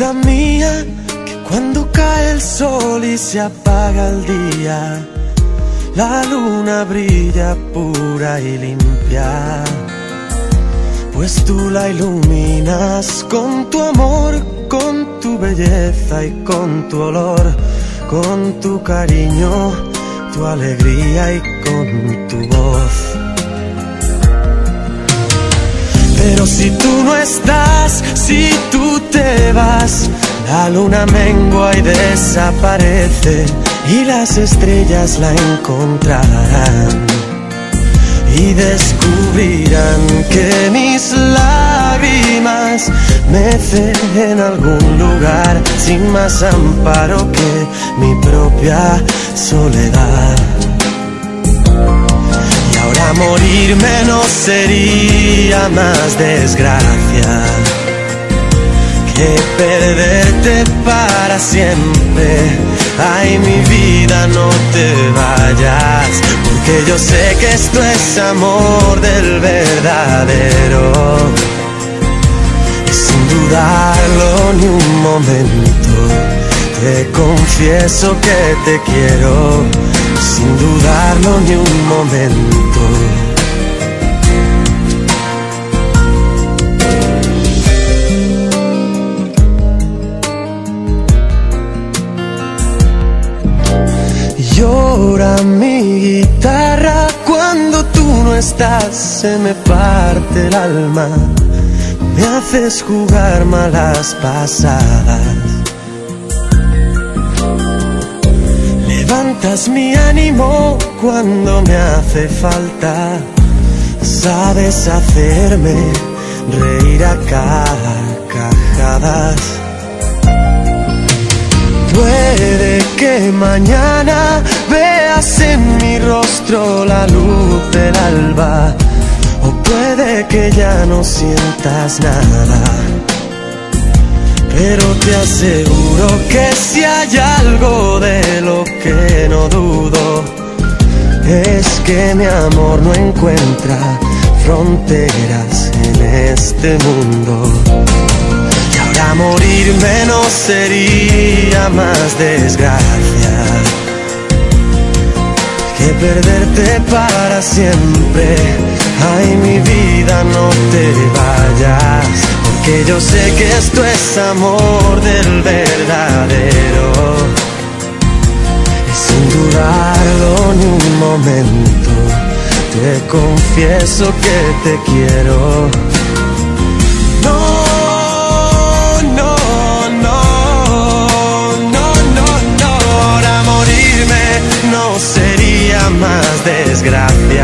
vida mía, que cuando cae el sol y se apaga el día, la luna brilla pura y limpia, pues tú la iluminas con tu amor, con tu belleza y con tu olor, con tu cariño, tu alegría y con tu voz. Pero si tú no estás, si tú te vas, la luna mengua y desaparece, y las estrellas la encontrarán y descubrirán que mis lágrimas mecen en algún lugar sin más amparo que mi propia soledad. Y ahora morirme no sería más desgracia que perderte para siempre. Ay, mi vida, no te vayas, porque yo sé que esto es amor del verdadero. Y sin dudarlo ni un momento, te confieso que te quiero, sin dudarlo ni un momento. Llora mi guitarra cuando tú no estás, se me parte el alma, me haces jugar malas pasadas. Levantas mi ánimo cuando me hace falta, sabes hacerme reír a carcajadas. Puede que mañana veas en mi rostro la luz del alba, o puede que ya no sientas nada, pero te aseguro que si hay algo de lo que no dudo, es que mi amor no encuentra fronteras en este mundo. A morirme no sería más desgracia que perderte para siempre. Ay, mi vida, no te vayas, porque yo sé que esto es amor del verdadero. Y sin dudarlo ni un momento, te confieso que te quiero. No sería más desgracia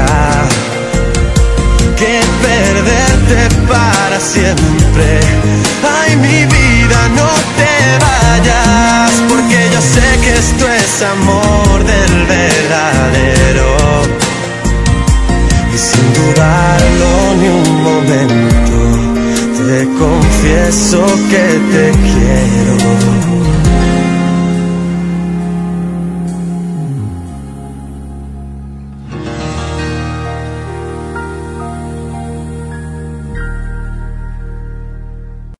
que perderte para siempre. Ay, mi vida, no te vayas, porque yo sé que esto es amor del verdadero. Y sin dudarlo ni un momento, te confieso que te quiero.